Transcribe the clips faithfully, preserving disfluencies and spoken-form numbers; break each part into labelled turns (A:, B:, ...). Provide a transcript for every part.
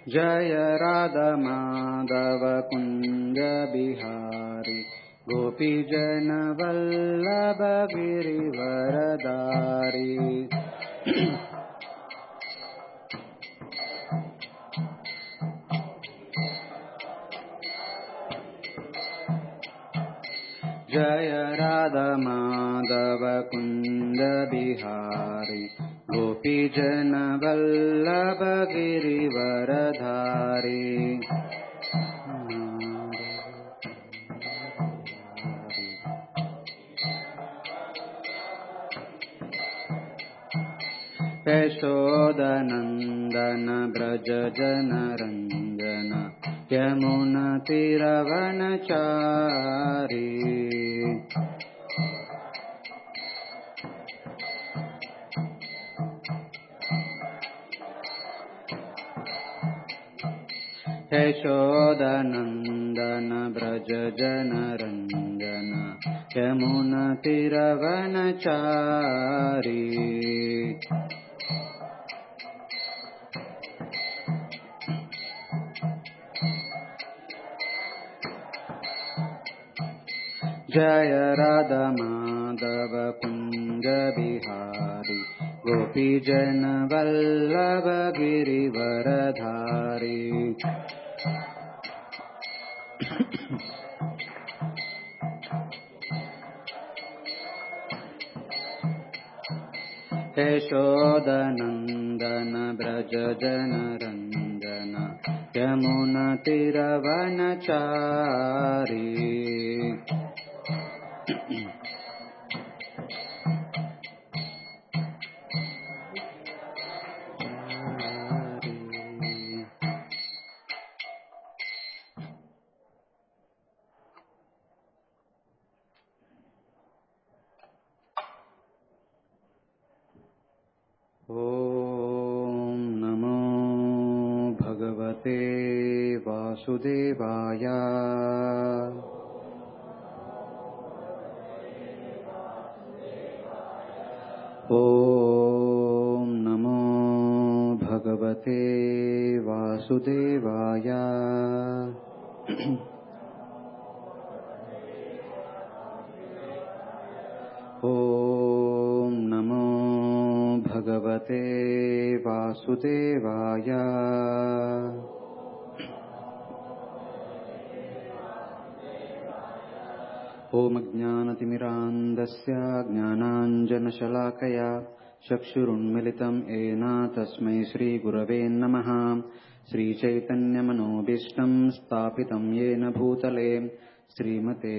A: जय राधा माधव कुंज बिहारी गोपीजन वल्लभ गिरिवरधारी। जय राधा माधव कुंज बिहारी गोपीजन वल्लभ गिरिवरधारी। यशोदनंदन ब्रज जन रंजन यमुना तीरवनचारी। यशोदनंदन ब्रज जन रंजन यमुना तीरवनचारी। जय राधा माधव कुंज बिहारी गोपीजन वल्लभ गिरिवरधारी। यशोदनंदन ब्रज जन रंजन यमुना तीरवनचारी। ओम नमो भगवते वासुदेवाय। ओम नमो भगवते वासुदेवाय। ओम नमो भगवते वासुदेवाय। ओम ज्ञानतिमिरान्धस्य ज्ञानाञ्जनशलाकया चक्षुरुन्मिलितं येन तस्मै श्रीगुरवे नमः। श्रीचैतन्यमनोभीष्टं स्थापितं येन भूतले श्रीमते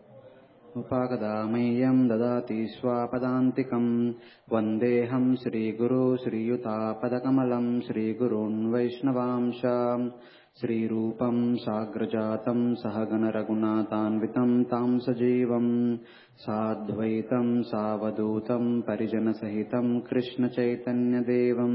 A: उपागदामह्यं ददाति स्वापदान्तिकं। वन्देऽहं श्रीगुरो श्रीयुतापदकमलं श्रीगुरून् वैष्णवांश। श्रीरूपं साग्रजातं सहगण रघुनाथान्वितं तं सजीवं साद्वैतं सावधूतं परिजनसहितं कृष्णचैतन्यदेवं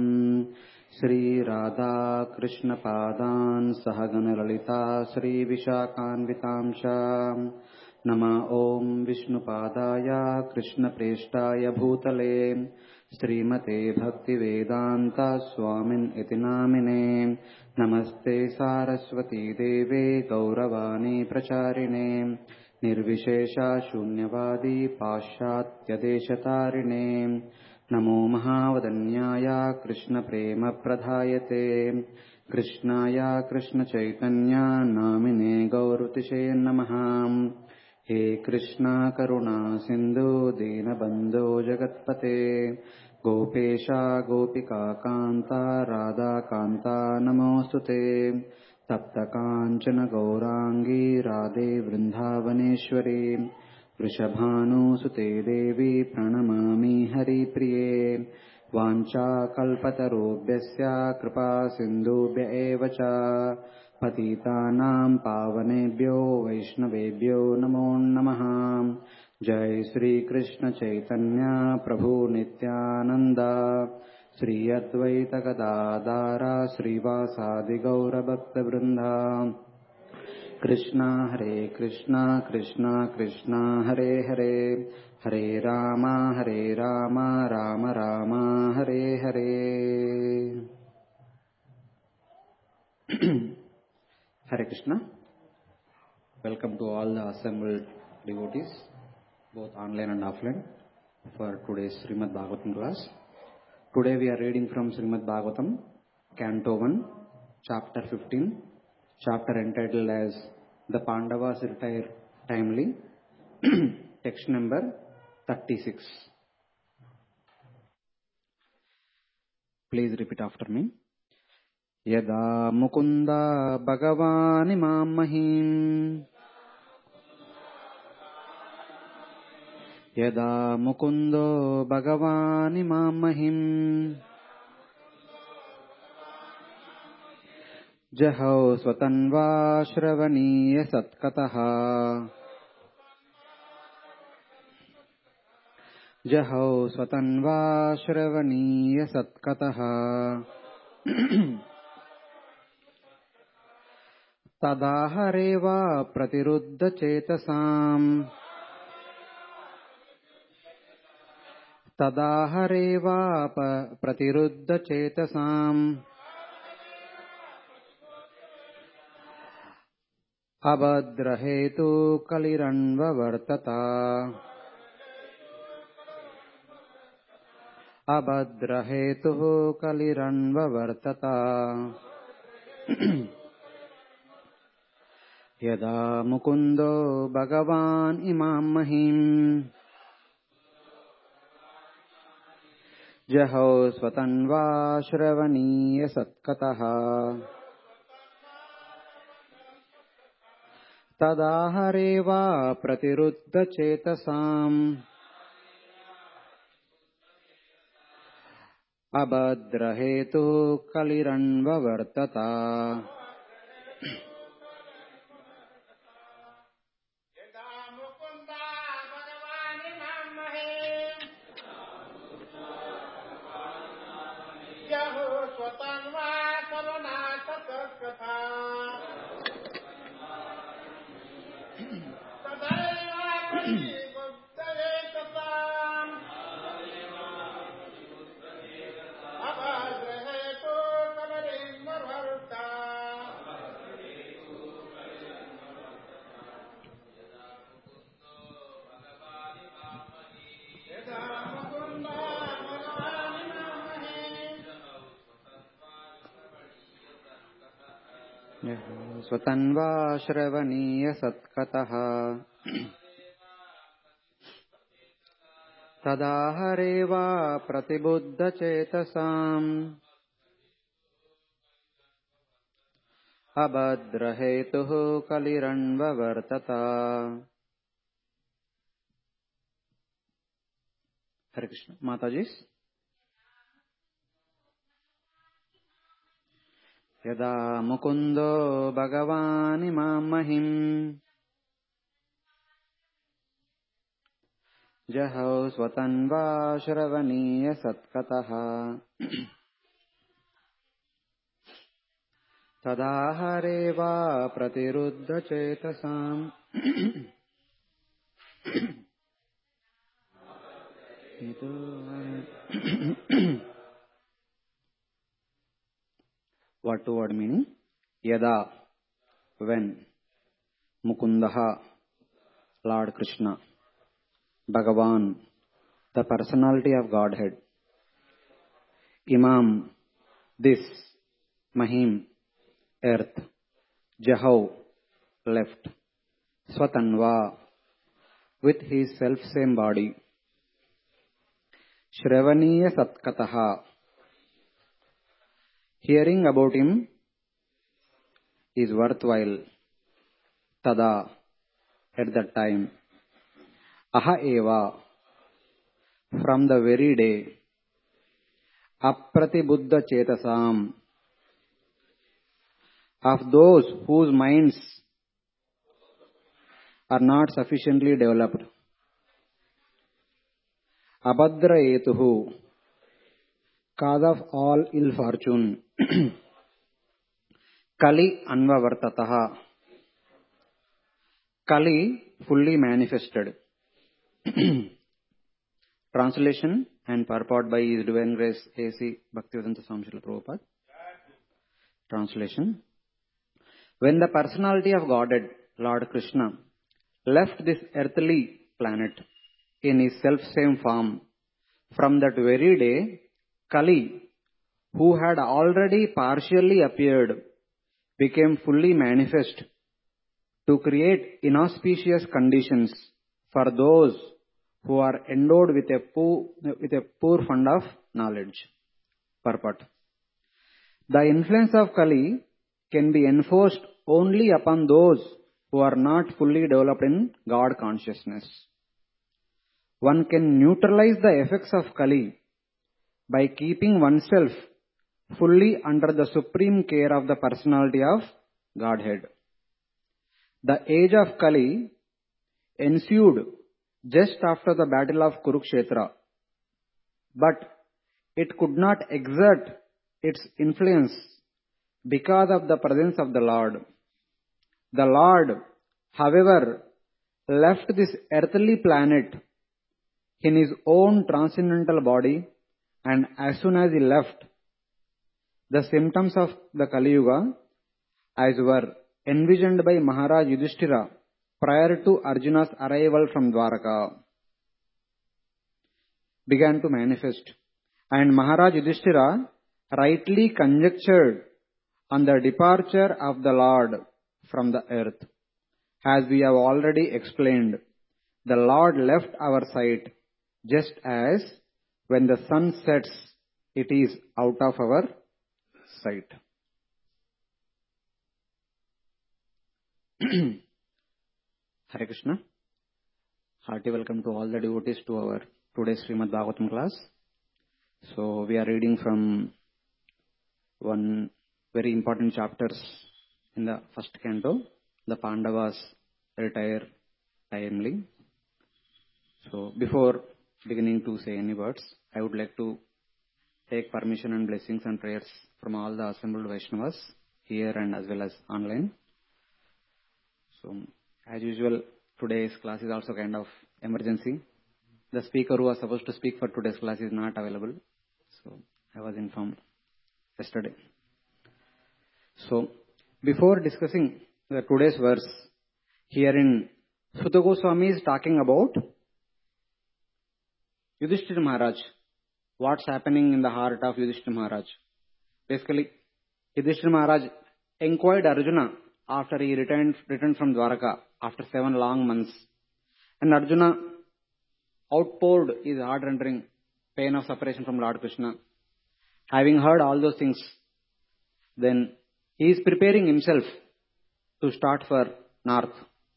A: श्रीराधा कृष्णपादान् सहगण ललिता श्रीविशाखान्वितांश। नमः ओं विष्णुपादाय कृष्णप्रेष्ठाय भूतले श्रीमते भक्तिवेदांत स्वामिन् इति नामिने। नमस्ते सारस्वती देवे गौरवाणी प्रचारिणे निर्विशेषा शून्यवादी पाश्चात्यदेशतारिणे। नमो महावदन्याय कृष्णप्रेमप्रदायते कृष्णाय कृष्णचैतन्य नामिने गौरतिशे नमः। हे कृष्णा करुणा सिंधु दीनबंधो जगत्पते गोपेशा गोपिका कांता राधा कांता नमोस्तुते। तप्त कांचन गौरांगी राधे वृंदावनेश्वरी वृषभानुसुते देवी प्रणमामि हरिप्रिये। वाञ्छाकल्पतरुभ्यश्च कृपा सिन्धुभ्य एव च पतितानां पावनेभ्यो वैष्णवेभ्यो नमो नमः। जय श्री कृष्ण चैतन्य प्रभु नित्यानंद श्री अद्वैत गदाधर श्रीवासादि गौरभक्तवृंद। कृष्णा हरे कृष्णा कृष्णा कृष्णा हरे हरे हरे राम हरे Ram Ram Ram Hare Hare. Hare Krishna. Welcome to all the assembled devotees, both online and offline, for today's Srimad Bhagavatam class. Today we are reading from Srimad Bhagavatam, Canto one, Chapter fifteen, chapter entitled as The Pandavas Retire Timely, text number thirty-six. Please repeat after me. Yada Mukunda Bhagavani Mamahim Yada Mukundo Bhagavani Mamahim Jahau Swatanva Shravaniya Satkataha Jahau Swatanva Shravaniya Satkataha Tadahareva Pratiruddha Chetasam Tadahareva Pratiruddha Chetasam Abhadrahetu Kaliranva Vartata Abhadrahetu Kaliranva Vartata Yada Mukundo Bhagavan Imam Mahim Jahau Swatanva Shravaniya Satkataha Tadahareva Pratiruddha Chetasam Abhadrahetu Kaliranva Vartata Swatanva Shravaniya Satkataha Tadahareva Pratibuddha Chetasam Abhadrahetuhu Kaliranva Vartata. Hare Krishna. Matajis. Yada Mukundo Bhagavani Mamahim Jahau Swatanva Shravaniya Satkataha Tadahareva Pratiruddha Chetasam Word to word meaning. Yada, when. Mukundaha, Lord Krishna. Bhagavan, the personality of Godhead. Imam, this. Mahim, earth. Jahau, left. Swatanva, with his self-same body. Shravaniya Satkataha, hearing about him is worthwhile. Tada, at that time. Aha eva, from the very day. Apratibuddha Chetasam, of those whose minds are not sufficiently developed. Abhadraetuhu, cause of all ill fortune. Kali Anvavartataha, Kali fully manifested. Translation and purport by His Divine Grace A C Bhaktivedanta Swami Srila Prabhupada. Translation. When the personality of Godhead, Lord Krishna, left this earthly planet in his self-same form, from that very day, Kali, who had already partially appeared, became fully manifest to create inauspicious conditions for those who are endowed with a poor, with a poor fund of knowledge. Purport. The influence of Kali can be enforced only upon those who are not fully developed in God consciousness. One can neutralize the effects of Kali by keeping oneself fully under the supreme care of the personality of Godhead. The age of Kali ensued just after the battle of Kurukshetra, but it could not exert its influence because of the presence of the Lord. The Lord, however, left this earthly planet in his own transcendental body, and as soon as he left, the symptoms of the Kali Yuga, as were envisioned by Maharaj Yudhishthira prior to Arjuna's arrival from Dwaraka, began to manifest, and Maharaj Yudhishthira rightly conjectured on the departure of the Lord from the earth. As we have already explained, the Lord left our sight just as when the sun sets, it is out of our sight. Hare Krishna. Hearty welcome to all the devotees to our today's Srimad Bhagavatam class. So we are reading from one very important chapters in the first canto. The Pandavas retire timely. So before beginning to say any words, I would like to take permission and blessings and prayers from all the assembled Vaishnavas here and as well as online. So as usual, today's class is also kind of emergency. The speaker who was supposed to speak for today's class is not available. So I was informed yesterday. So before discussing the today's verse, herein Suta Goswami is talking about Yudhishthira Maharaj. What's happening in the heart of Yudhishthira Maharaj? Basically, Yudhishthira Maharaj inquired Arjuna after he returned, returned from Dwaraka after seven long months. And Arjuna outpoured his heart-rending pain of separation from Lord Krishna. Having heard all those things, then he is preparing himself to start for north.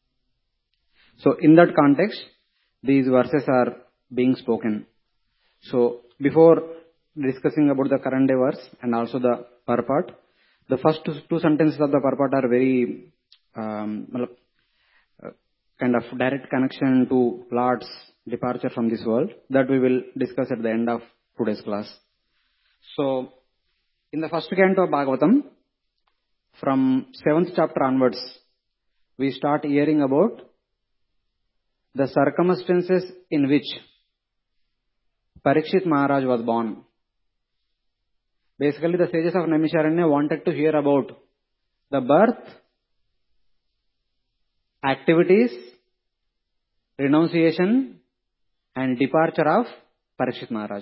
A: So in that context, these verses are being spoken. So before discussing about the current day verse and also the purport, the first two, two sentences of the purport are very um, uh, kind of direct connection to Lord's departure from this world that we will discuss at the end of today's class. So in the first canto of Bhagavatam, from seventh chapter onwards, we start hearing about the circumstances in which Parikshit Maharaj was born. Basically, the sages of Naimisharanya wanted to hear about the birth, activities, renunciation, and departure of Parikshit Maharaj.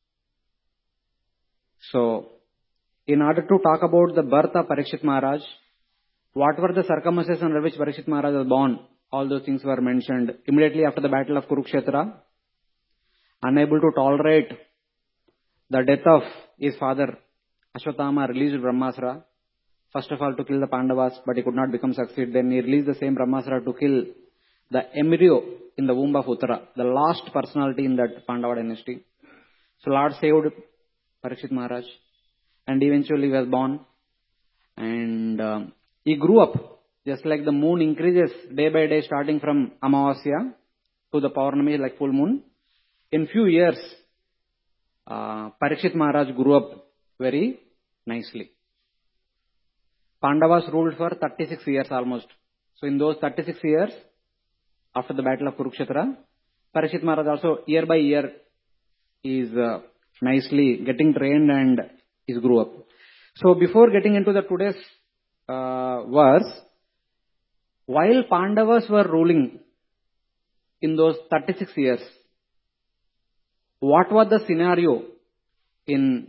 A: So, in order to talk about the birth of Parikshit Maharaj, what were the circumstances under which Parikshit Maharaj was born? All those things were mentioned immediately after the battle of Kurukshetra. Unable to tolerate the death of his father, Ashwatthama released Brahmastra. First of all to kill the Pandavas, but he could not become succeed. Then he released the same Brahmastra to kill the embryo in the womb of Uttara, the last personality in that Pandava dynasty. So Lord saved Parikshit Maharaj, and eventually he was born. And uh, he grew up, just like the moon increases day by day, starting from Amavasya to the Paurnami, like full moon. In few years, uh, Parikshit Maharaj grew up very nicely. Pandavas ruled for thirty-six years almost. So in those thirty-six years, after the battle of Kurukshetra, Parikshit Maharaj also year by year is uh, nicely getting trained and is grew up. So before getting into the today's uh, verse, while Pandavas were ruling in those thirty-six years, what was the scenario in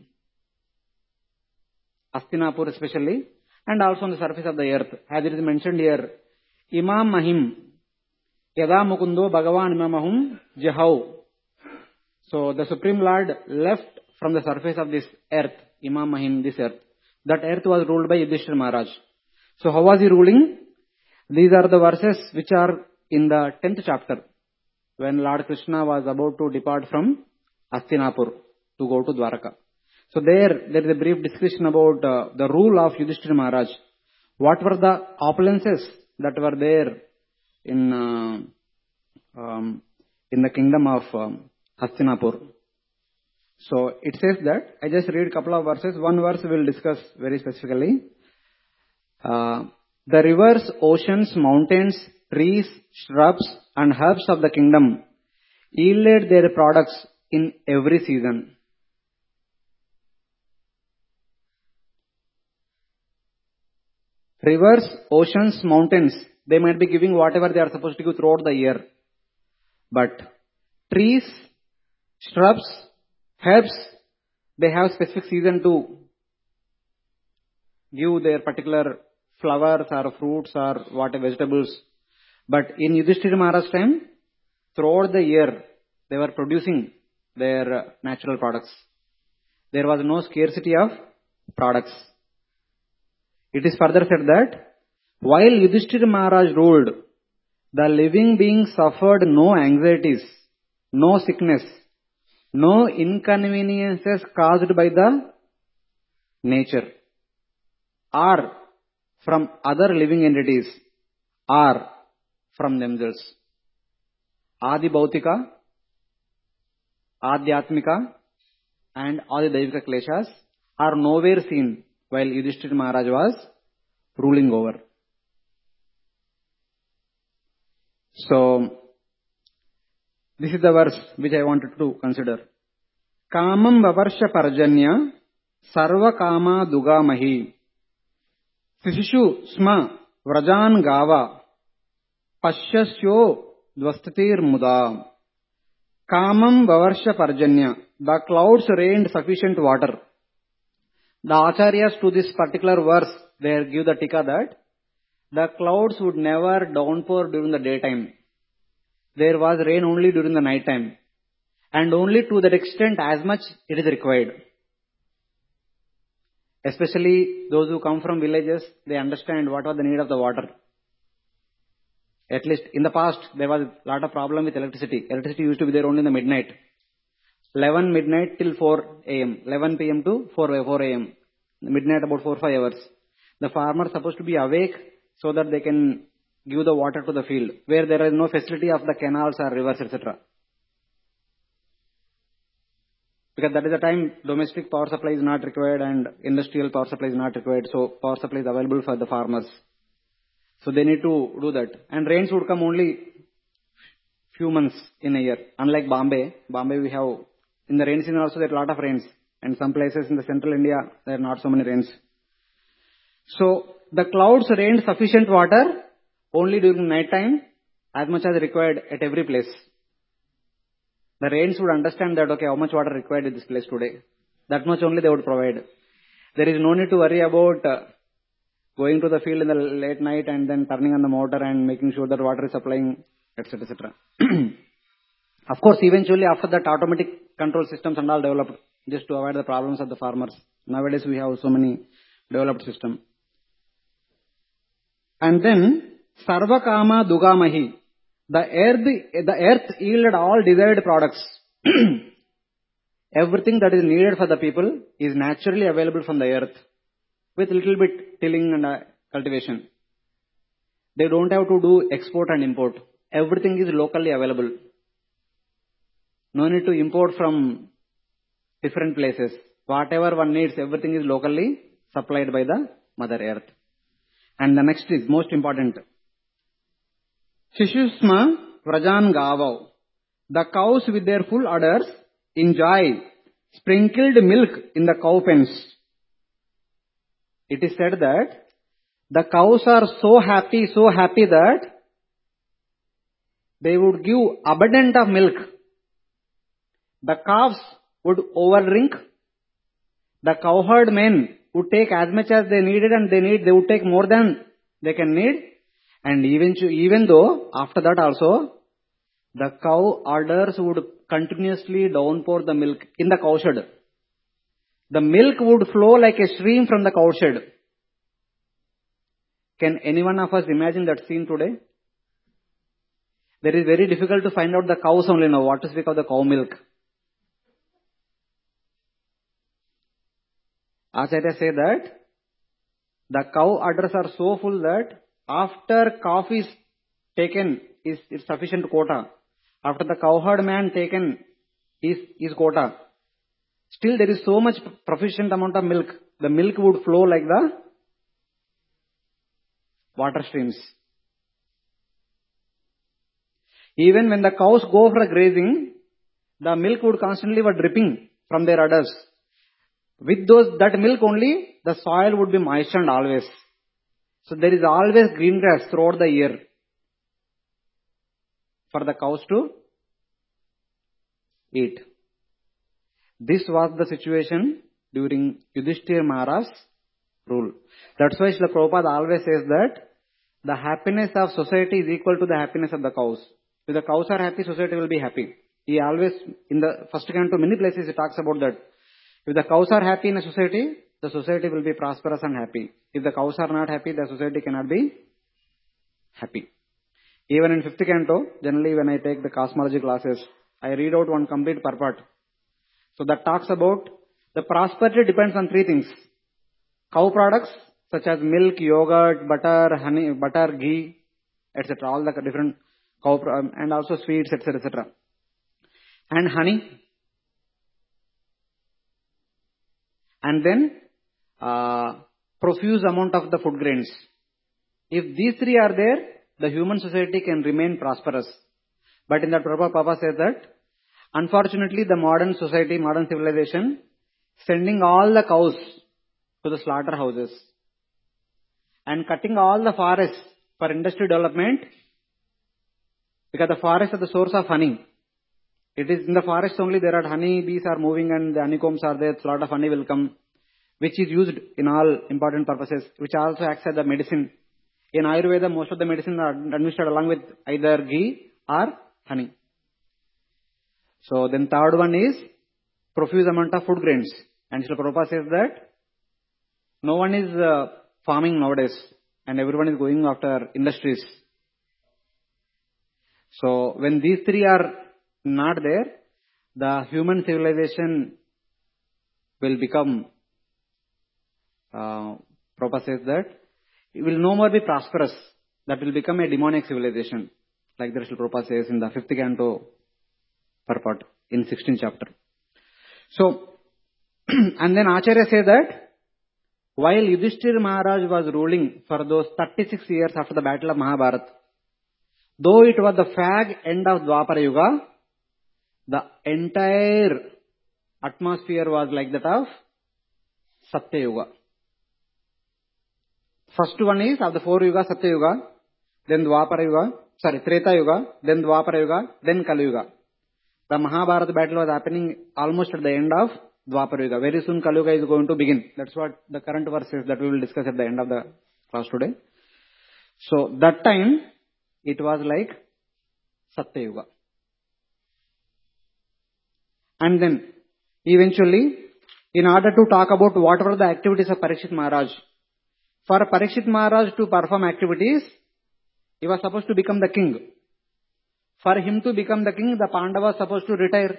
A: Hastinapur especially, and also on the surface of the earth? As it is mentioned here, Imam Mahim, Yada Mukundo Bhagavan Imamahum Jahau. So the Supreme Lord left from the surface of this earth, Imam Mahim, this earth. That earth was ruled by Yudhishthira Maharaj. So how was he ruling? These are the verses which are in the tenth chapter, when Lord Krishna was about to depart from Hastinapur to go to Dwaraka. So there, there is a brief discussion about uh, the rule of Yudhishthira Maharaj. What were the opulences that were there in uh, um, in the kingdom of um, Hastinapur? So it says that, I just read a couple of verses. One verse we will discuss very specifically. Uh, the rivers, oceans, mountains, trees, shrubs and herbs of the kingdom yielded their products in every season. Rivers, oceans, mountains, they might be giving whatever they are supposed to give throughout the year. But trees, shrubs, herbs, they have specific season to give their particular flowers or fruits or whatever vegetables. But in Yudhishthira Maharaj's time, throughout the year, they were producing their natural products. There was no scarcity of products. It is further said that while Yudhishthira Maharaj ruled, the living beings suffered no anxieties, no sickness, no inconveniences caused by the nature or from other living entities or from themselves. Adi Bhautika, Adhyatmika and Adi Daivika Kleshas are nowhere seen while Yudhishthira Maharaj was ruling over. So, this is the verse which I wanted to consider. Kamam Vavarsha Parjanya Sarva Kama Dugamahi Sishishu Sma Vrajan Gava Pashyasyo Dvastatir Muda. Kamam Vavarsha Parjanya. The clouds rained sufficient water. The Acharyas to this particular verse, they give the tika that the clouds would never downpour during the daytime. There was rain only during the night time. And only to that extent as much it is required. Especially those who come from villages, they understand what was the need of the water. At least in the past, there was a lot of problem with electricity. Electricity used to be there only in the midnight. eleven midnight till four a m eleven p m to four a m Midnight about four to five hours. The farmer is supposed to be awake so that they can give the water to the field, where there is no facility of the canals or rivers, et cetera. Because that is the time domestic power supply is not required and industrial power supply is not required, so power supply is available for the farmers. So they need to do that. And rains would come only few months in a year. Unlike Bombay, Bombay we have, in the rain season also there are a lot of rains. And some places in the central India, there are not so many rains. So the clouds rained sufficient water only during night time, as much as required at every place. The rains would understand that, okay, how much water required in this place today. That much only they would provide. There is no need to worry about uh, going to the field in the late night and then turning on the motor and making sure that water is supplying, et cetera, et cetera. Of course, eventually after that, automatic control systems and all developed just to avoid the problems of the farmers. Nowadays we have so many developed systems. And then, Sarva Kama Dugamahi. The earth, the earth yielded all desired products. Everything that is needed for the people is naturally available from the earth, with little bit tilling and uh, cultivation. They don't have to do export and import. Everything is locally available. No need to import from different places. Whatever one needs, everything is locally supplied by the Mother Earth. And the next is most important. Shishusma Vrajan Gavav. The cows with their full udders enjoy sprinkled milk in the cow pens. It is said that The cows are so happy, so happy that they would give abundant of milk. The calves would overdrink. The cowherd men would take as much as they needed, and they need, they would take more than they can need. And even, even though after that also, the cow herders would continuously downpour the milk in the cowshed. The milk would flow like a stream from the cowshed. Can any one of us imagine that scene today? There is very difficult to find out the cows only now. What to speak of the cow milk? Acharya say that the cow udders are so full that after calf is taken is, is sufficient quota. After the cowherd man taken is, is quota. Still there is so much sufficient amount of milk. The milk would flow like the water streams. Even when the cows go for grazing, the milk would constantly be dripping from their udders. With those, that milk only, the soil would be moistened always. So there is always green grass throughout the year for the cows to eat. This was the situation during Yudhishthira Maharaj's rule. That's why Srila Prabhupada always says that the happiness of society is equal to the happiness of the cows. If the cows are happy, society will be happy. He always, in the first canto, many places he talks about that. If the cows are happy in a society, the society will be prosperous and happy. If the cows are not happy, the society cannot be happy. Even in fifth canto, generally when I take the cosmology classes, I read out one complete purport. So that talks about the prosperity depends on three things. Cow products such as milk, yogurt, butter, honey, butter, ghee, et cetera. All the different cow and also sweets, et cetera, et cetera. And honey. And then uh, profuse amount of the food grains. If these three are there, the human society can remain prosperous. But in that Prabhupada Papa says that, unfortunately the modern society, modern civilization, sending all the cows to the slaughterhouses and cutting all the forests for industry development, because the forests are the source of honey. It is in the forest only there are honey, bees are moving and the honeycombs are there, so a lot of honey will come, which is used in all important purposes, which also acts as the medicine. In Ayurveda, most of the medicine are administered along with either ghee or honey. So then third one is profuse amount of food grains. And Srila Prabhupada says that no one is uh, farming nowadays and everyone is going after industries. So when these three are not there, the human civilization will become, uh, Prabhupada says that, it will no more be prosperous. That will become a demonic civilization. Like the Srila Prabhupada says in the fifth canto purport in sixteenth chapter. So, and then Acharya says that while Yudhishthira Maharaj was ruling for those thirty-six years after the battle of Mahabharata, though it was the fag end of Dwapara Yuga, the entire atmosphere was like that of Satya Yuga. First one is of the four Yugas, Satya Yuga, then Dwapara Yuga, sorry, Treta Yuga, then Dwapara Yuga, then Kali Yuga. The Mahabharata battle was happening almost at the end of Dwapara Yuga. Very soon Kali Yuga is going to begin. That's what the current verse is that we will discuss at the end of the class today. So that time it was like Satya Yuga. And then eventually, in order to talk about what were the activities of Parikshit Maharaj, for Parikshit Maharaj to perform activities, he was supposed to become the king. For him to become the king, the Pandavas was supposed to retire.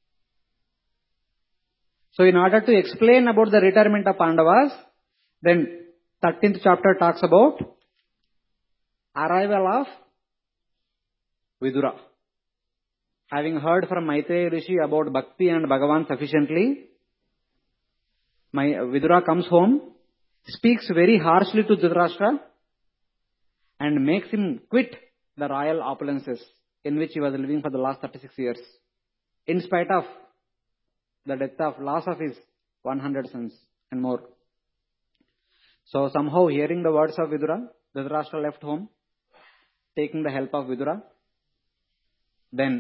A: So in order to explain about the retirement of Pandavas, then thirteenth chapter talks about arrival of Vidura. Having heard from Maitreya Rishi about Bhakti and Bhagavan sufficiently, my Vidura comes home, speaks very harshly to Dhritarashtra and makes him quit the royal opulences in which he was living for the last thirty-six years, in spite of the death of loss of his one hundred sons and more. So somehow hearing the words of Vidura, Dhritarashtra left home, taking the help of Vidura. Then,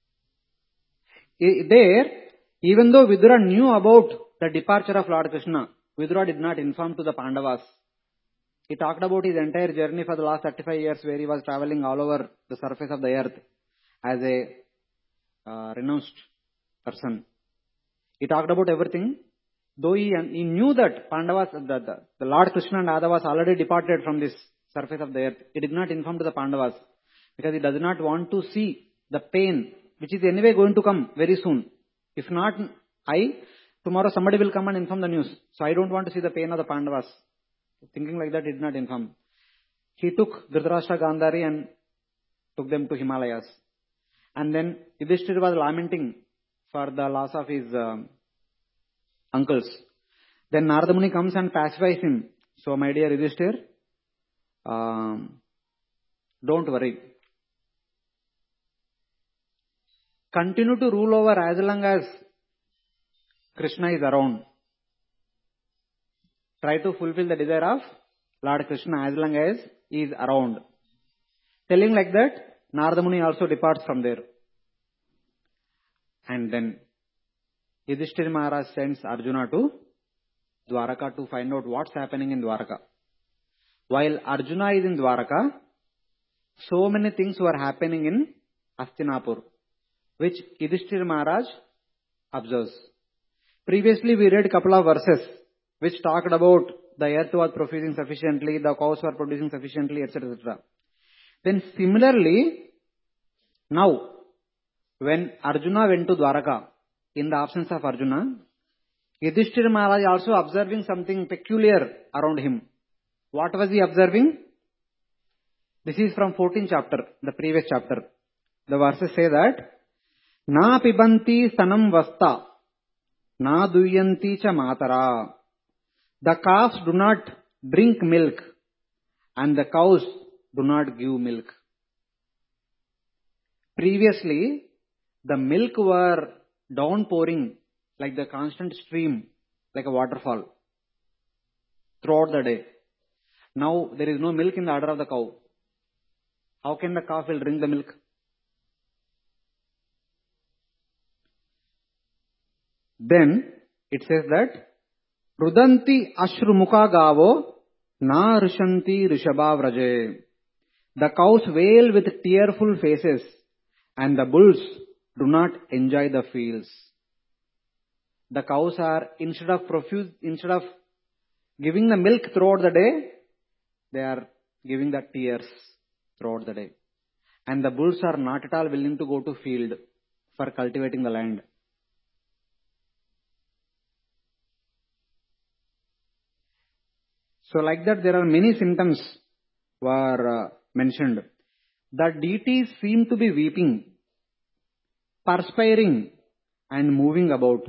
A: there, even though Vidura knew about the departure of Lord Krishna, Vidura did not inform to the Pandavas. He talked about his entire journey for the last thirty-five years where he was traveling all over the surface of the earth as a uh, renounced person. He talked about everything. Though he, he knew that Pandavas, the, the, the Lord Krishna and Radha was already departed from this surface of the earth, he did not inform to the Pandavas because he does not want to see the pain which is anyway going to come very soon. If not I, tomorrow somebody will come and inform the news. So I don't want to see the pain of the Pandavas. Thinking like that, he did not inform. He took Dhritarashtra, Gandhari and took them to Himalayas. And then Yudhishthira was lamenting for the loss of his uh, uncles. Then Narada Muni comes and pacifies him. So my dear Yudhishthira, um, don't worry. Continue to rule over as long as Krishna is around. Try to fulfill the desire of Lord Krishna as long as he is around. Telling like that, Narada Muni also departs from there. And then Yudhishthira Maharaj sends Arjuna to Dwaraka to find out what's happening in Dwaraka. While Arjuna is in Dwaraka, so many things were happening in Hastinapur, which Yudhishthira Maharaj observes. Previously we read a couple of verses which talked about the earth was producing sufficiently, the cows were producing sufficiently, et cetera et cetera. Then similarly, now, when Arjuna went to Dwaraka, in the absence of Arjuna, Yudhishthira Maharaj also observing something peculiar around him. What was he observing? This is from fourteenth chapter, the previous chapter. The verses say that, Na pibanti stanam vasta, na duyanti cha matara. The calves do not drink milk and the cows do not give milk. Previously, the milk were downpouring like the constant stream, like a waterfall throughout the day. Now there is no milk in the udder of the cow. How can the calf will drink the milk? Then it says that Rudanti ashru mukha gavo na rishanti rishabha vraje. The cows wail with tearful faces and the bulls do not enjoy the fields. The cows are, instead of profuse, instead of giving the milk throughout the day, they are giving the tears throughout the day. And the bulls are not at all willing to go to field for cultivating the land. So like that there are many symptoms were uh, mentioned. The deities seem to be weeping, perspiring and moving about.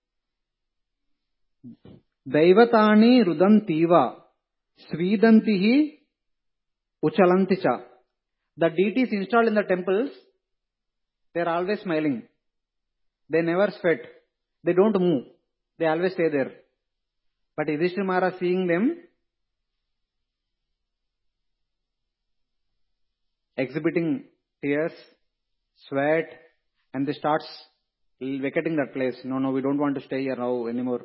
A: Daivatani rudantiva svidantihi uchalanticha. The deities installed in the temples, they are always smiling. They never sweat. They don't move. They always stay there. But Yudhishthira Maharaj seeing them exhibiting tears, sweat, and they starts vacating that place. No, no, we don't want to stay here now anymore.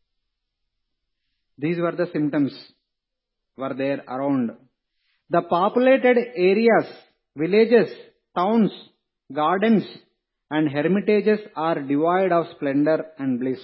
A: These were the symptoms were there around. The populated areas, villages, towns, gardens and hermitages are devoid of splendor and bliss.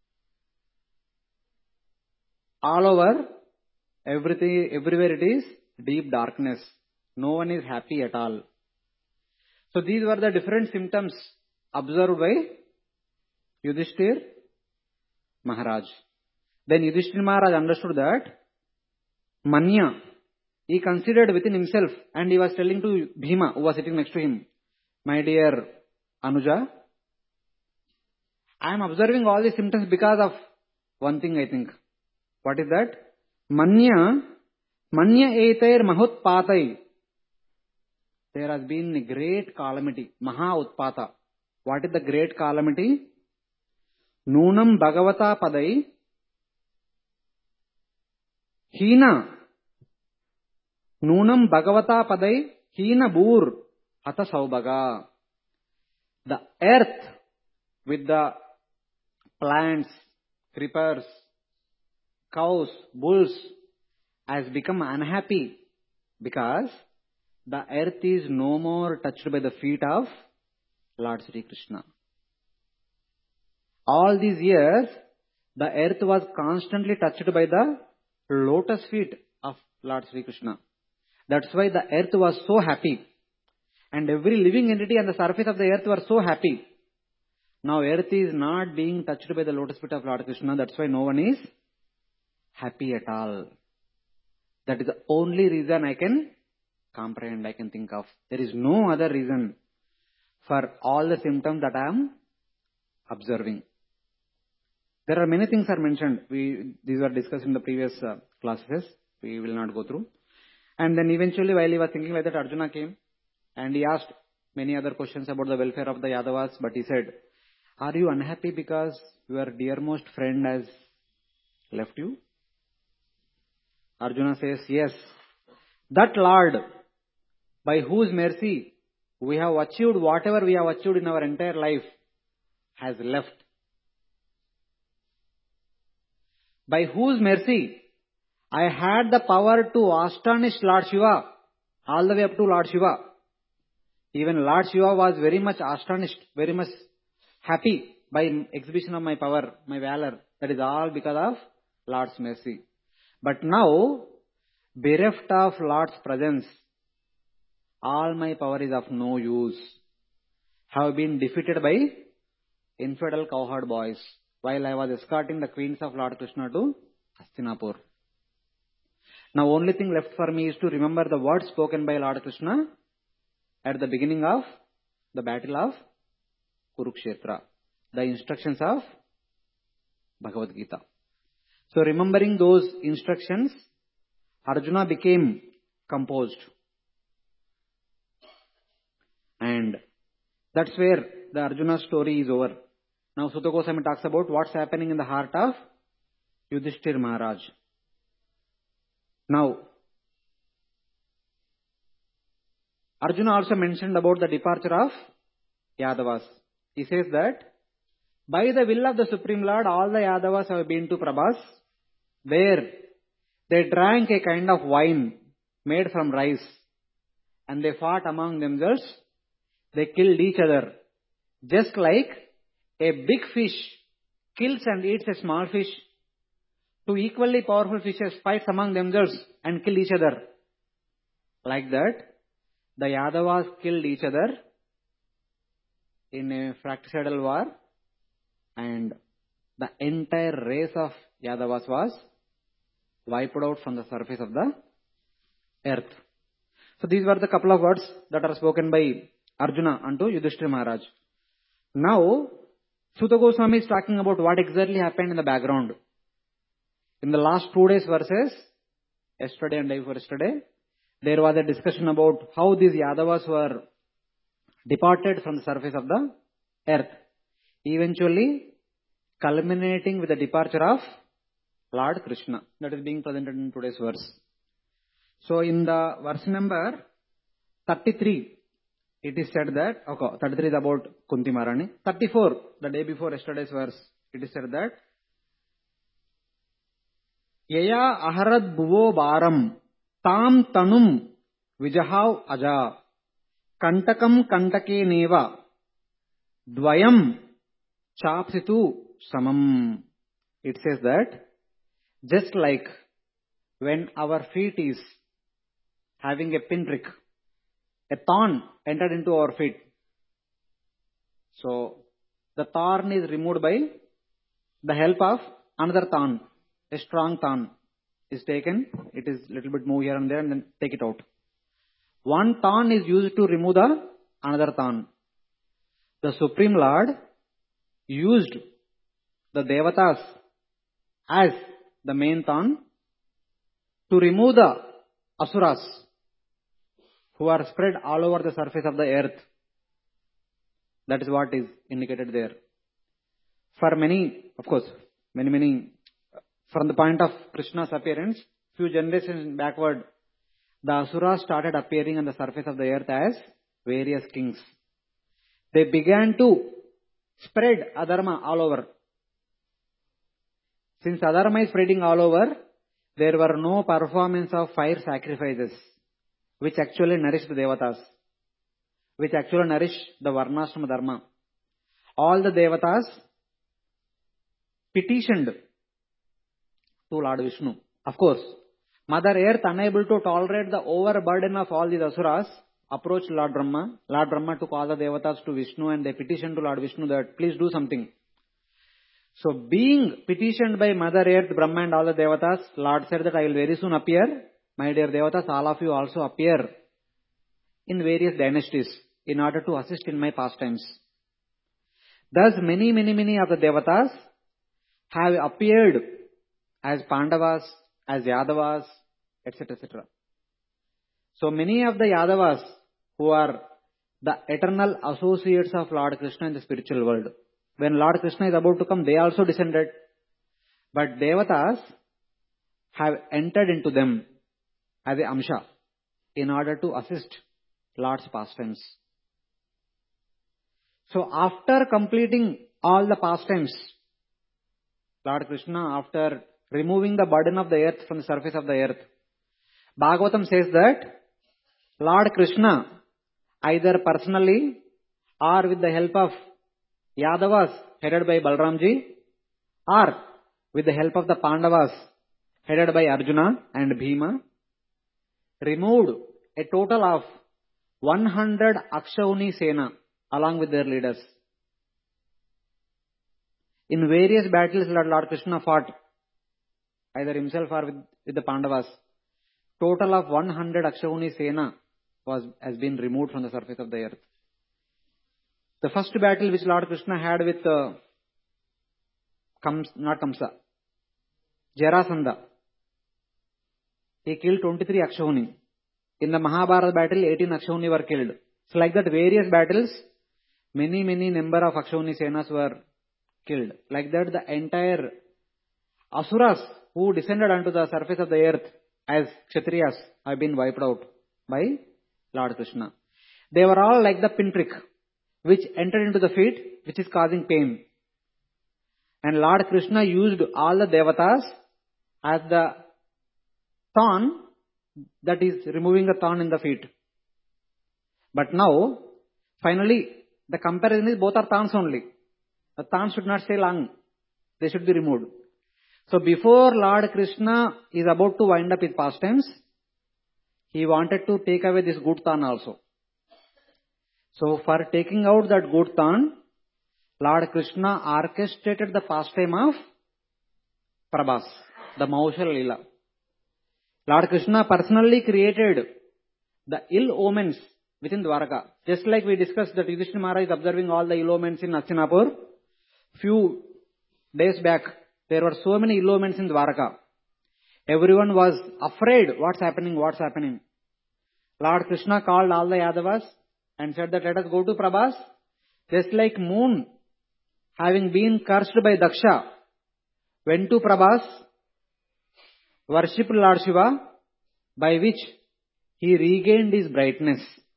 A: All over, everything, everywhere it is deep darkness. No one is happy at all. So these were the different symptoms observed by Yudhishthira Maharaj. Then Yudhishthira Maharaj understood that Manya, he considered within himself and he was telling to Bhima who was sitting next to him, my dear Anuja, I am observing all these symptoms because of one thing I think. What is that? Manya, Manya etair mahutpatai. There has been a great calamity, Maha Utpata. What is the great calamity? Nunam Bhagavata Padai Hina Nunam Bhagavata Padai Hina Bur Hata Saubaga. The earth with the plants, creepers, cows, bulls has become unhappy because the earth is no more touched by the feet of Lord Sri Krishna. All these years, the earth was constantly touched by the lotus feet of Lord Sri Krishna. That's why the earth was so happy. And every living entity on the surface of the earth were so happy. Now earth is not being touched by the lotus feet of Lord Krishna. That's why no one is happy at all. That is the only reason I can comprehend, I can think of. There is no other reason for all the symptoms that I am observing. There are many things are mentioned. We These were discussed in the previous uh, classes. We will not go through. And then eventually while he was thinking like that, Arjuna came and he asked many other questions about the welfare of the Yadavas. But he said, are you unhappy because your dearmost friend has left you? Arjuna says, yes. That Lord, by whose mercy we have achieved whatever we have achieved in our entire life, has left. By whose mercy I had the power to astonish Lord Shiva, all the way up to Lord Shiva. Even Lord Shiva was very much astonished, very much happy by exhibition of my power, my valor. That is all because of Lord's mercy. But now, bereft of Lord's presence, all my power is of no use. Have been defeated by infidel cowherd boys while I was escorting the queens of Lord Krishna to Hastinapur. Now only thing left for me is to remember the words spoken by Lord Krishna at the beginning of the battle of Kurukshetra. The instructions of Bhagavad Gita. So remembering those instructions, Arjuna became composed. And that's where the Arjuna story is over. Now Sutta Goswami talks about what's happening in the heart of Yudhishthir Maharaj. Now, Arjuna also mentioned about the departure of Yadavas. He says that by the will of the Supreme Lord, all the Yadavas have been to Prabhas, where they drank a kind of wine made from rice, and they fought among themselves. They killed each other, just like a big fish kills and eats a small fish. Two equally powerful fishes fight among themselves and kill each other. Like that, the Yadavas killed each other in a fratricidal war, and the entire race of Yadavas was wiped out from the surface of the earth. So these were the couple of words that are spoken by Arjuna unto Yudhishthira Maharaj. Now, Sutta Goswami is talking about what exactly happened in the background. In the last two days verses, yesterday and day before yesterday, there was a discussion about how these Yadavas were departed from the surface of the earth, eventually culminating with the departure of Lord Krishna. That is being presented in today's verse. So in the verse number thirty-three, it is said that, okay, thirty-three is about Kunti Maharani. thirty-four, the day before yesterday's verse, it is said that, Yaya aharad bhuvo baram tam tanum vijahav aja kantakam kantake neva dvayam chapsitu samam. It says that just like when our feet is having a pinprick, a thorn entered into our feet. So the thorn is removed by the help of another thorn. A strong thorn is taken. It is a little bit move here and there and then take it out. One thorn is used to remove the another thorn. The Supreme Lord used the Devatas as the main thorn to remove the Asuras who are spread all over the surface of the earth. That is what is indicated there. For many, of course, many, many, from the point of Krishna's appearance, few generations backward, the Asuras started appearing on the surface of the earth as various kings. They began to spread adharma all over. Since adharma is spreading all over, there were no performance of fire sacrifices, which actually nourished the devatas, which actually nourished the varnashrama dharma. All the devatas petitioned to Lord Vishnu. Of course, Mother Earth, unable to tolerate the overburden of all these asuras, approached Lord Brahma. Lord Brahma took all the devatas to Vishnu and they petitioned to Lord Vishnu that please do something. So being petitioned by Mother Earth, Brahma and all the devatas, Lord said that I will very soon appear. My dear devatas, all of you also appear in various dynasties in order to assist in my pastimes. Thus many, many, many of the devatas have appeared as Pandavas, as Yadavas, et cetera, et cetera. So many of the Yadavas who are the eternal associates of Lord Krishna in the spiritual world. When Lord Krishna is about to come, they also descended. But devatas have entered into them as a amsha in order to assist Lord's pastimes. So after completing all the pastimes, Lord Krishna, after removing the burden of the earth from the surface of the earth, Bhagavatam says that Lord Krishna, either personally or with the help of Yadavas headed by Balramji, or with the help of the Pandavas headed by Arjuna and Bhima, removed a total of one hundred Akshauhini Sena along with their leaders. In various battles that Lord Krishna fought, either himself or with, with the Pandavas, total of one hundred Akshauhini Sena was, has been removed from the surface of the earth. The first battle which Lord Krishna had with, uh, Kams, not Kamsa, Jarasandha, he killed twenty-three Akshauhini. In the Mahabharata battle, eighteen Akshauhini were killed. So like that, various battles, many, many number of Akshauhini Senas were killed. Like that, the entire Asuras who descended onto the surface of the earth as Kshatriyas have been wiped out by Lord Krishna. They were all like the pinprick which entered into the feet, which is causing pain. And Lord Krishna used all the devatas as the thorn that is removing the thorn in the feet. But now, finally, the comparison is both are thorns only. The thorns should not stay long. They should be removed. So before Lord Krishna is about to wind up his pastimes, he wanted to take away this good thorn also. So for taking out that good thorn, Lord Krishna orchestrated the pastime of Prabhas, the Maushal Leela. Lord Krishna personally created the ill omens within Dwaraka. Just like we discussed that Yudhishthira Maharaj is observing all the ill omens in Hastinapur. Few days back, there were so many ill omens in Dwaraka. Everyone was afraid, what's happening, what's happening. Lord Krishna called all the Yadavas and said that let us go to Prabhas. Just like moon, having been cursed by Daksha, went to Prabhas, worshipped Lord Shiva, by which he regained his brightness.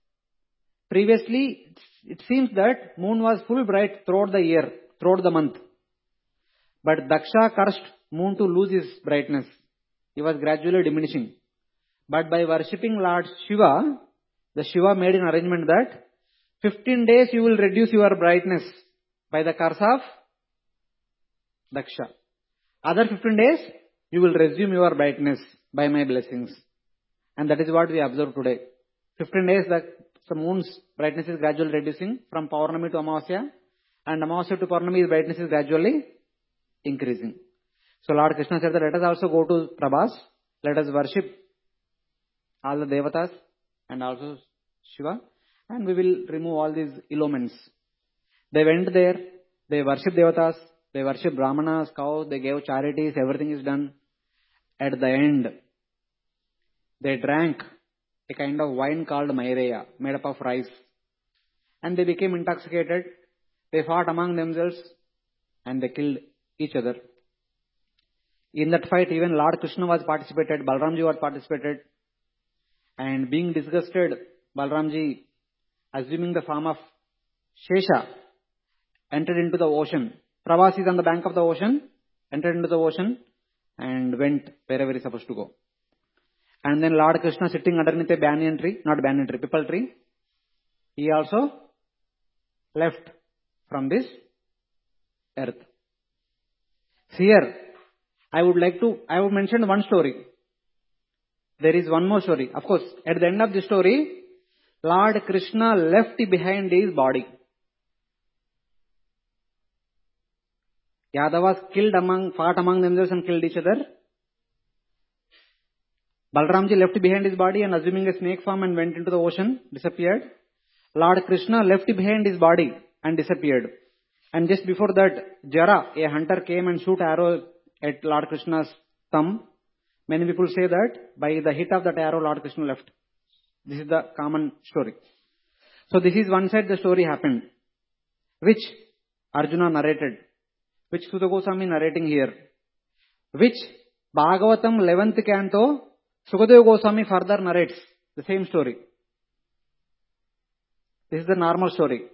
A: Previously, it seems that moon was full bright throughout the year, throughout the month. But Daksha cursed moon to lose his brightness. He was gradually diminishing. But by worshipping Lord Shiva, the Shiva made an arrangement that fifteen days you will reduce your brightness by the curse of Daksha. Other fifteen days, you will resume your brightness by my blessings. And that is what we observe today. fifteen days, the, the moon's brightness is gradually reducing from Paurnami to Amavasya. And Amavasya to Paurnami, his brightness is gradually increasing. So Lord Krishna said that let us also go to Prabhas. Let us worship all the devatas and also Shiva. And we will remove all these ill omens. They went there. They worshipped devatas. They worshipped brahmanas, cows. They gave charities. Everything is done. At the end, they drank a kind of wine called Maireya, made up of rice. And they became intoxicated. They fought among themselves and they killed each other. In that fight, even Lord Krishna was participated, Balramji was participated. And being disgusted, Balramji, assuming the form of Shesha, entered into the ocean. Prabhas is on the bank of the ocean, entered into the ocean, and went wherever he is supposed to go. And then Lord Krishna sitting underneath a banyan tree, not banyan tree, pipal tree, he also left from this earth. Here, I would like to, I would mention one story. There is one more story. Of course, at the end of the story, Lord Krishna left behind his body. Yadavas killed among, fought among themselves and killed each other. Balramji left behind his body and assuming a snake form and went into the ocean, disappeared. Lord Krishna left behind his body and disappeared. And just before that, Jara, a hunter, came and shoot arrow at Lord Krishna's thumb. Many people say that by the hit of that arrow, Lord Krishna left. This is the common story. So this is one side the story happened, which Arjuna narrated, which Suta Goswami narrating here, which Bhagavatam eleventh canto, Sukadeva Goswami further narrates the same story. This is the normal story.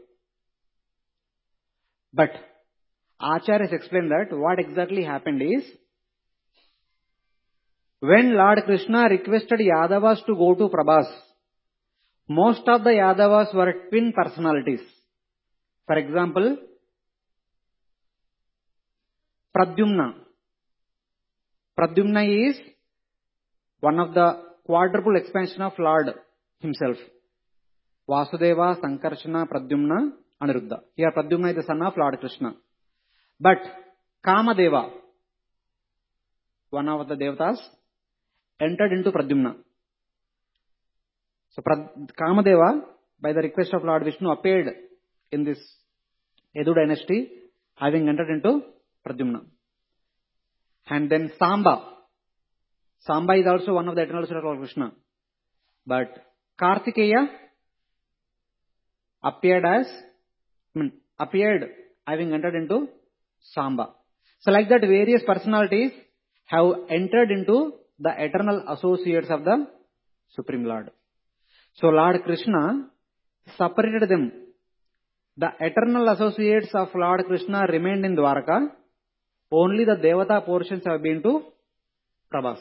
A: But Acharya has explained that what exactly happened is, when Lord Krishna requested Yadavas to go to Prabhas, most of the Yadavas were twin personalities. For example, Pradyumna. Pradyumna is one of the quadruple expansion of Lord himself. Vasudeva, Sankarshana, Pradyumna, Aniruddha. Here Pradyumna is the son of Lord Krishna. But Kamadeva, one of the Devatas, entered into Pradyumna. So Kamadeva, by the request of Lord Vishnu, appeared in this Yadu dynasty, having entered into Pradyumna. And then Samba. Samba is also one of the eternal children of Lord Krishna. But Kartikeya appeared as, I mean, appeared having entered into Samba. So like that, various personalities have entered into the eternal associates of the Supreme Lord. So Lord Krishna separated them. The eternal associates of Lord Krishna remained in Dwaraka. Only the Devata portions have been to Prabhas.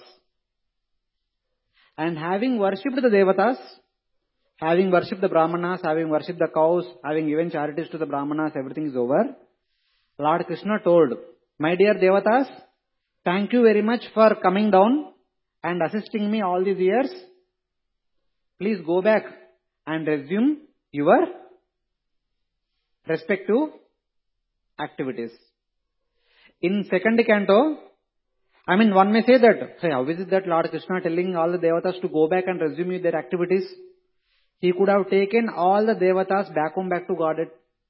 A: And having worshipped the Devatas, having worshipped the Brahmanas, having worshipped the cows, having given charities to the Brahmanas, everything is over. Lord Krishna told, my dear Devatas, thank you very much for coming down and assisting me all these years. Please go back and resume your respective activities. In second canto, I mean, one may say that, hey, how is it that Lord Krishna telling all the Devatas to go back and resume their activities? He could have taken all the Devatas back home, back to Godhead.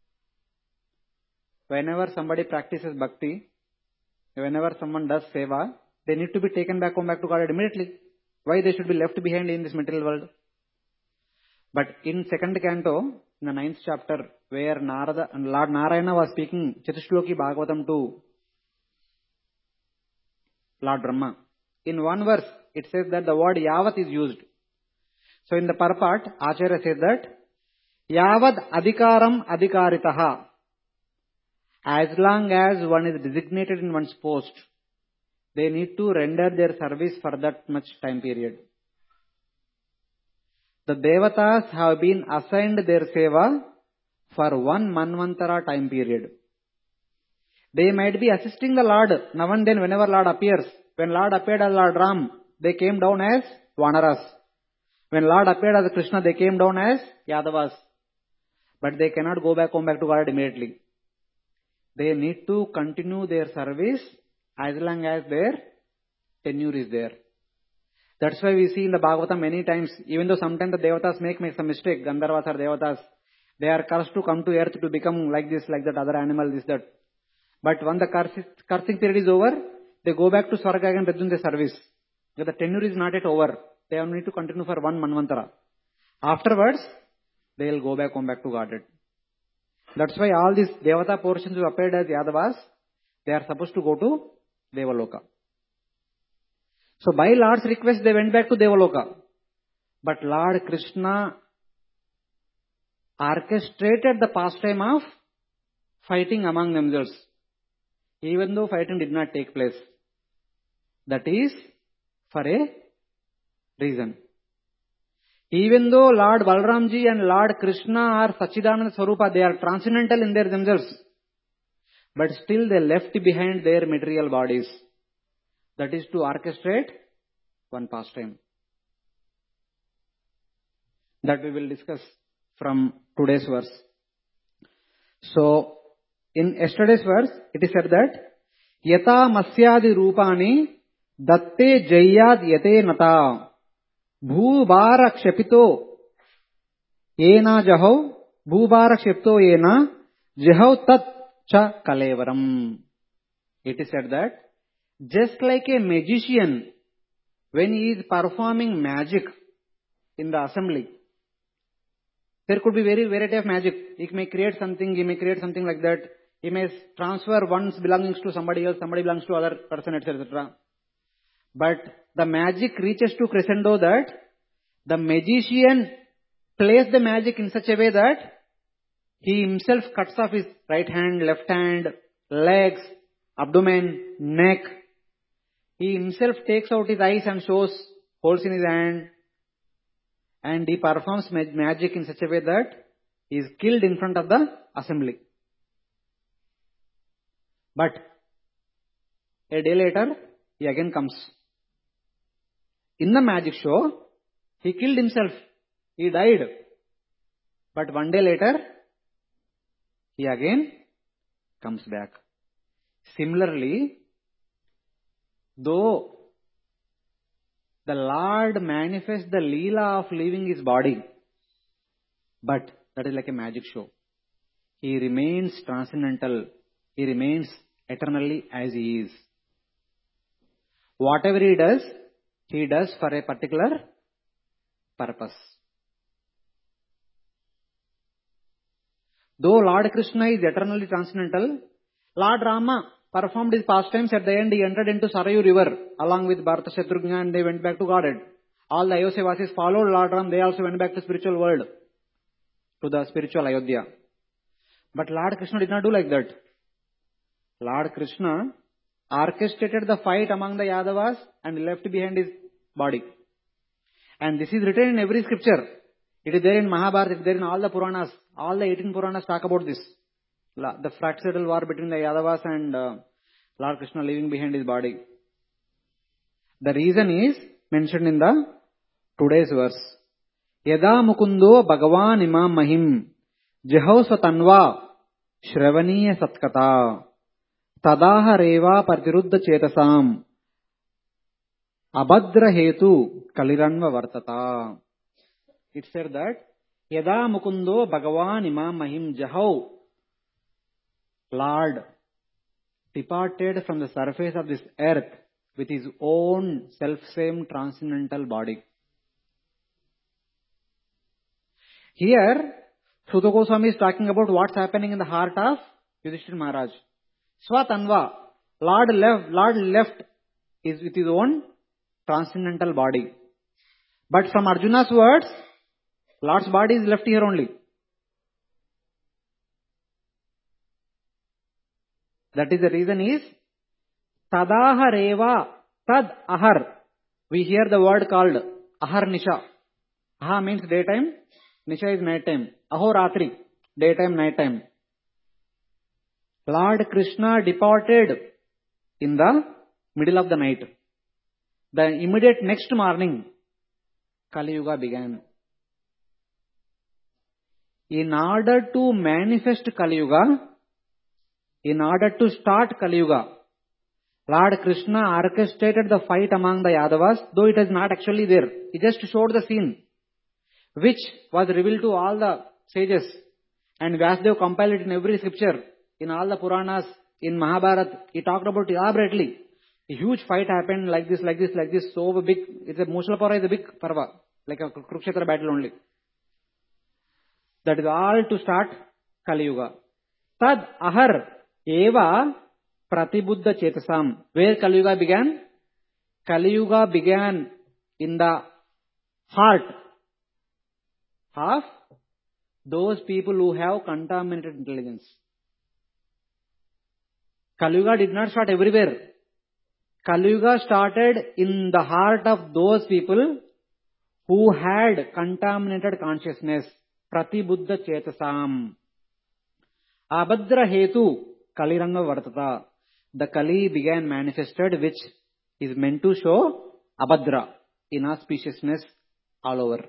A: Whenever somebody practices bhakti, whenever someone does seva, they need to be taken back home, back to Godhead immediately. Why they should be left behind in this material world? But in second canto, in the ninth chapter, where Narada and Lord Narayana was speaking Chatushloki Bhagavatam to Lord Brahma, in one verse it says that the word Yavat is used. So in the purport, Acharya says that Yavad Adhikaram Adhikaritaha, as long as one is designated in one's post, they need to render their service for that much time period. The Devatas have been assigned their seva for one Manvantara time period. They might be assisting the Lord now and then whenever Lord appears. When Lord appeared as Lord Ram, they came down as Vanaras. When Lord appeared as Krishna, they came down as Yadavas. But they cannot go back home, back to God immediately. They need to continue their service as long as their tenure is there. That's why we see in the Bhagavatam many times, even though sometimes the Devatas make, make some mistake, Gandharvas or Devatas, they are cursed to come to earth to become like this, like that, other animal, this, that. But when the curse, cursing period is over, they go back to Swarga and resume their service. But the tenure is not yet over. They need to continue for one Manvantara. Afterwards, they will go back home, back to Godhead. That's why all these Devata portions who appeared as Yadavas, they are supposed to go to Devaloka. So by Lord's request, they went back to Devaloka. But Lord Krishna orchestrated the pastime of fighting among themselves, even though fighting did not take place. That is for a reason. Even though Lord Balramji and Lord Krishna are Sachidananda Swarupa, they are transcendental in their themselves, but still they left behind their material bodies. That is to orchestrate one pastime. That we will discuss from today's verse. So, in yesterday's verse, it is said that Yata Masyadi Rupani Datte Jayad Yate Nata Bhubara Kshepito Yena Jahau Bhubara Kshepto Yena Jahau Tat Cha Kalevaram. It is said that just like a magician, when he is performing magic in the assembly, there could be very variety of magic. He may create something, he may create something like that. He may transfer one's belongings to somebody else, somebody belongs to other person, et cetera. But the magic reaches to crescendo that the magician plays the magic in such a way that he himself cuts off his right hand, left hand, legs, abdomen, neck. He himself takes out his eyes and shows holes in his hand. And he performs magic in such a way that he is killed in front of the assembly. But a day later, he again comes. In the magic show, he killed himself. He died. But one day later, he again comes back. Similarly, though the Lord manifests the Leela of leaving his body, but that is like a magic show. He remains transcendental. He remains eternally as he is. Whatever he does, he does for a particular purpose. Though Lord Krishna is eternally transcendental, Lord Rama performed his pastimes. At the end, he entered into Sarayu river along with Bharata Shatrugna, and they went back to Godhead. All the Ayodhya-vasis followed Lord Ram. They also went back to spiritual world, to the spiritual Ayodhya. But Lord Krishna did not do like that. Lord Krishna orchestrated the fight among the Yadavas and left behind his body. And this is written in every scripture. It is there in Mahabharata, it is there in all the Puranas. All the eighteen Puranas talk about this. The fratricidal war between the Yadavas and uh, Lord Krishna leaving behind his body. The reason is mentioned in the today's verse. Yada mukundo bhagavan imam mahim jahau swatanva shravaniya satkata tadaha reva partiruddha chetasam abhadra hetu kaliranva vartata. It said that Yada mukundo bhagavan imam mahim jahau, Lord departed from the surface of this earth with his own self-same transcendental body. Here, Suta Goswami is talking about what's happening in the heart of Yudhishthira Maharaj. Swatanva, Lord left, Lord left is with his own transcendental body. But from Arjuna's words, Lord's body is left here only. That is the reason is Tadaha Reva Tad Ahar. We hear the word called Ahar Nisha. Aha means daytime, Nisha is night time. Aho Ratri, daytime, night time. Lord Krishna departed in the middle of the night. The immediate next morning, Kali Yuga began. In order to manifest Kali Yuga, in order to start Kali Yuga, Lord Krishna orchestrated the fight among the Yadavas, though it is not actually there. He just showed the scene, which was revealed to all the sages. And Vyasdev compiled it in every scripture, in all the Puranas, in Mahabharata. He talked about it elaborately. A huge fight happened like this, like this, like this. So big, it's a Mushalapara is a big parva, like a Kurukshetra battle only. That is all to start Kali Yuga. Tad ahar eva pratibuddha chetasam. Where Kali Yuga began? Kali Yuga began in the heart of those people who have contaminated intelligence. Kali Yuga did not start everywhere. Kali Yuga started in the heart of those people who had contaminated consciousness. Pratibuddha Chetasam. Abhadra Hetu Kaliranga Vartata. The Kali began manifested, which is meant to show Abhadra, inauspiciousness all over.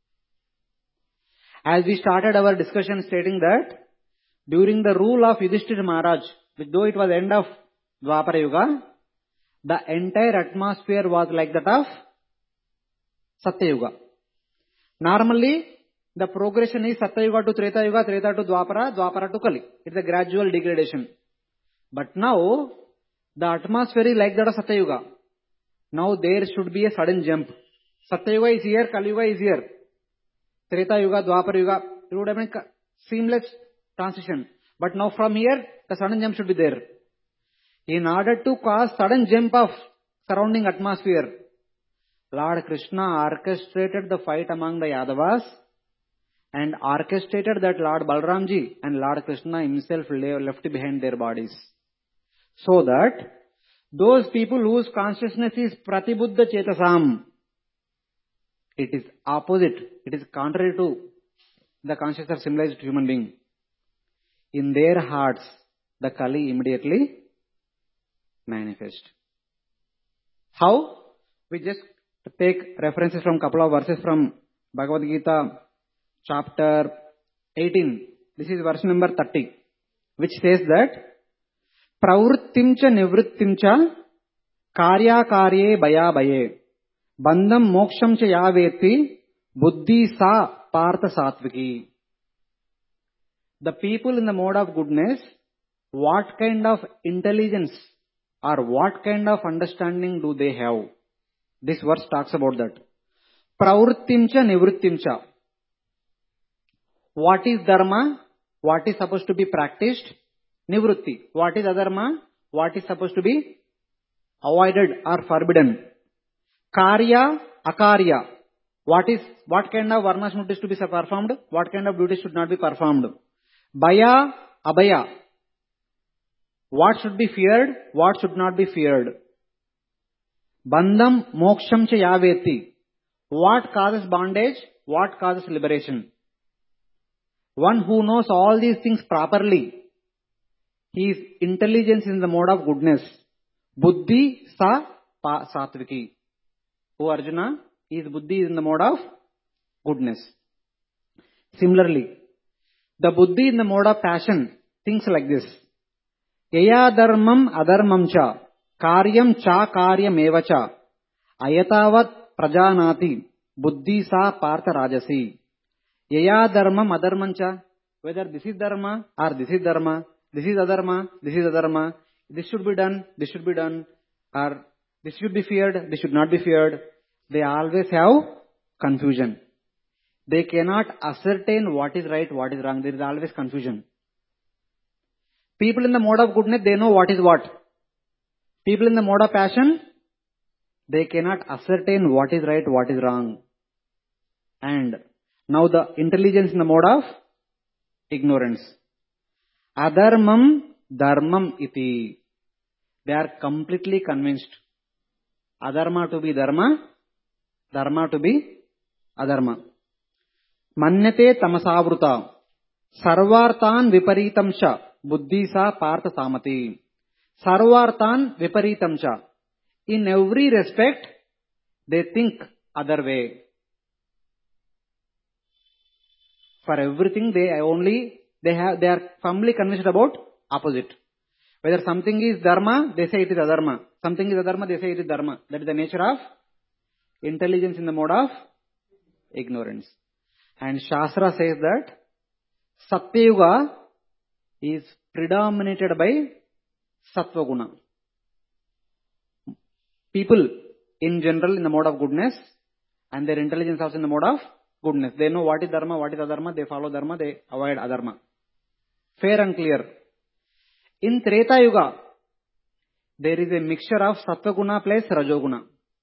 A: As we started our discussion stating that during the rule of Yudhishthira Maharaj, which though it was end of Dwapara Yuga, the entire atmosphere was like that of Satya Yuga. Normally, the progression is Satya Yuga to Treta Yuga, Treta to Dwapara, Dwapara to Kali. It's a gradual degradation. But now, the atmosphere is like that of Satya Yuga. Now there should be a sudden jump. Satya Yuga is here, Kali Yuga is here. Treta Yuga, Dwapara Yuga, it would have been a seamless transition. But now from here, the sudden jump should be there. In order to cause sudden jump of surrounding atmosphere, Lord Krishna orchestrated the fight among the Yadavas and orchestrated that Lord Balramji and Lord Krishna himself left behind their bodies. So that those people whose consciousness is Pratibuddha Chetasam, it is opposite, it is contrary to the consciousness of civilized human being. In their hearts, the Kali immediately manifest. How? We just take references from couple of verses from Bhagavad Gita, chapter eighteen. This is verse number thirty, which says that Pravrittimcha nivrittimcha karya karye baya baye bandham moksham cha yaveti buddhi sa partha satviki. The people in the mode of goodness, what kind of intelligence or what kind of understanding do they have? This verse talks about that. Pravrittimcha nivrittimcha. What is dharma? What is supposed to be practiced? Nivritti. What is adharma? What is supposed to be avoided or forbidden? Karya, akarya. What is, what kind of varna is to be performed? What kind of duties should not be performed? Baya, abaya. What should be feared? What should not be feared? Bandham moksham cha yaveti. What causes bondage? What causes liberation? One who knows all these things properly, his intelligence is in the mode of goodness. Buddhi sa satviki. O Arjuna, his buddhi is in the mode of goodness. Similarly, the buddhi in the mode of passion thinks like this. Yaya dharmam adharmam cha karyam cha karyam eva cha ayatavat prajanati buddhi sa partha rajasi. Yaya dharmam adharmam cha. Whether this is dharma or this is dharma, this is adharma, this is adharma, this should be done, this should be done, or this should be feared, this should not be feared. They always have confusion. They cannot ascertain what is right, what is wrong. There is always confusion. People in the mode of goodness, they know what is what. People in the mode of passion, they cannot ascertain what is right, what is wrong. And now the intelligence in the mode of ignorance. Adharmam dharmam iti. They are completely convinced. Adharma to be dharma, dharma to be adharma. Manyate tamasavruta. Sarvartan viparitam cha. Buddhi sa partha samati. Sarvartan viparitam cha. In every respect, they think other way. For everything, they only, they have, they are firmly convinced about opposite. Whether something is dharma, they say it is adharma. Something is adharma, they say it is dharma. That is the nature of intelligence in the mode of ignorance. And Shastra says that Satya Yuga is predominated by Sattva Guna. People in general in the mode of goodness and their intelligence also in the mode of goodness. They know what is dharma, what is adharma, they follow dharma, they avoid adharma. Fair and clear. In Treta Yuga, there is a mixture of Sattva Guna plus Rajoguna.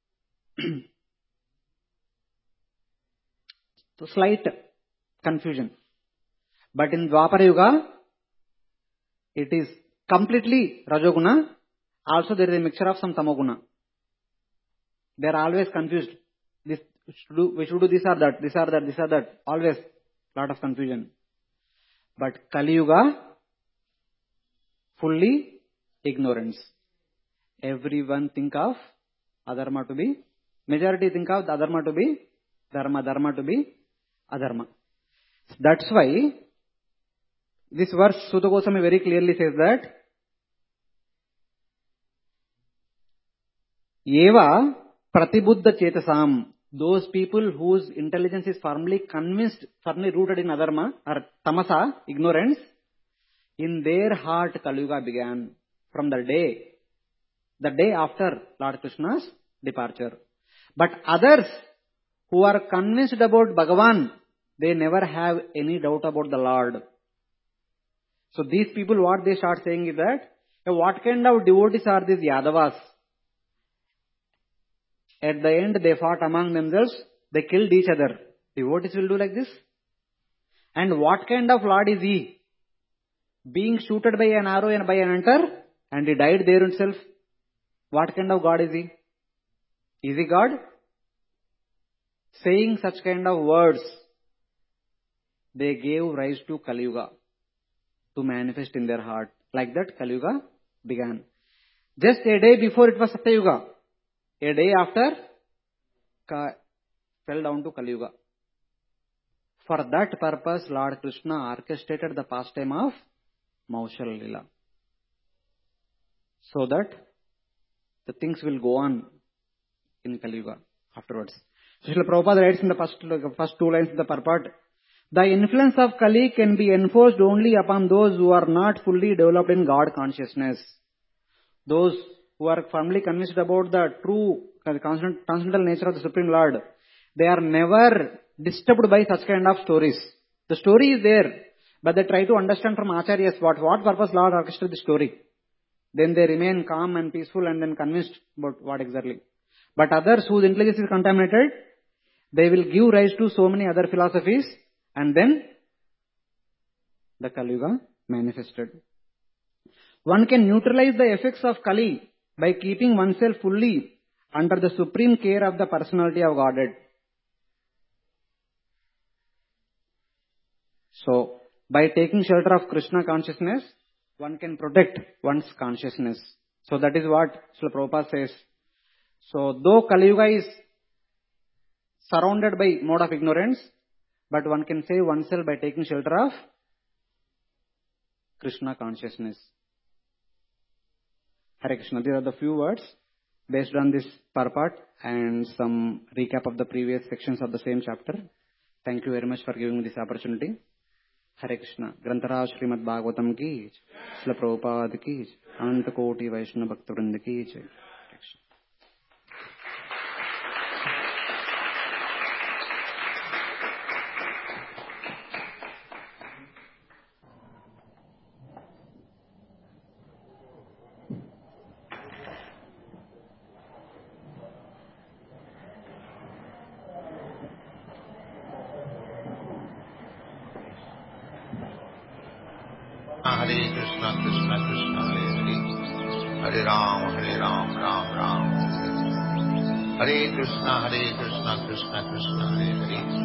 A: So slight confusion. But in Dwapara Yuga, it is completely Rajoguna. Also there is a mixture of some Tamoguna. They are always confused. This we should do, we should do this or that, this or that, this or that. Always lot of confusion. But Kali Yuga, fully ignorance. Everyone think of adharma to be, majority think of the adharma to be dharma, dharma to be adharma. That's why this verse Suta Goswami very clearly says that Eva Pratibuddha Chetasam, those people whose intelligence is firmly convinced, firmly rooted in adharma or tamasa, ignorance, in their heart Kali Yuga began from the day, the day after Lord Krishna's departure. But others who are convinced about Bhagavan, they never have any doubt about the Lord. So these people, what they start saying is that, what kind of devotees are these Yadavas? At the end, they fought among themselves. They killed each other. Devotees will do like this? And what kind of Lord is he? Being shooted by an arrow and by an hunter, and he died there himself. What kind of God is he? Is he God? Saying such kind of words, they gave rise to Kali Yuga to manifest in their heart. Like that, Kali Yuga began. Just a day before it was Satya Yuga. A day after, fell down to Kali Yuga. For that purpose, Lord Krishna orchestrated the pastime of Maushal Lila. So that the things will go on in Kali Yuga afterwards. So Srila Prabhupada writes in the first, first two lines of the purport, the influence of Kali can be enforced only upon those who are not fully developed in God consciousness. Those who are firmly convinced about the true transcendental nature of the Supreme Lord, they are never disturbed by such kind of stories. The story is there, but they try to understand from Acharyas what, what purpose Lord orchestrated the story. Then they remain calm and peaceful and then convinced about what exactly. But others whose intelligence is contaminated, they will give rise to so many other philosophies, and then the Kali Yuga manifested. One can neutralize the effects of Kali by keeping oneself fully under the supreme care of the personality of Godhead. So, by taking shelter of Krishna consciousness, one can protect one's consciousness. So that is what Srila Prabhupada says. So, though Kali Yuga is surrounded by mode of ignorance, but one can save oneself by taking shelter of Krishna consciousness. Hare Krishna. These are the few words based on this purport and some recap of the previous sections of the same chapter. Thank you very much for giving me this opportunity. Hare Krishna. Grantaraj Srimad Bhagavatam ki, Srila Prabhupada ki, Ananta Koti Vaishnava Bhakta Vrinda ki.
B: Hare Krishna, Krishna Krishna, Hare Hare, Hare Ram, Hare Ram, Ram Ram, Hare Krishna, Hare Krishna, Krishna Krishna, Hare Hare.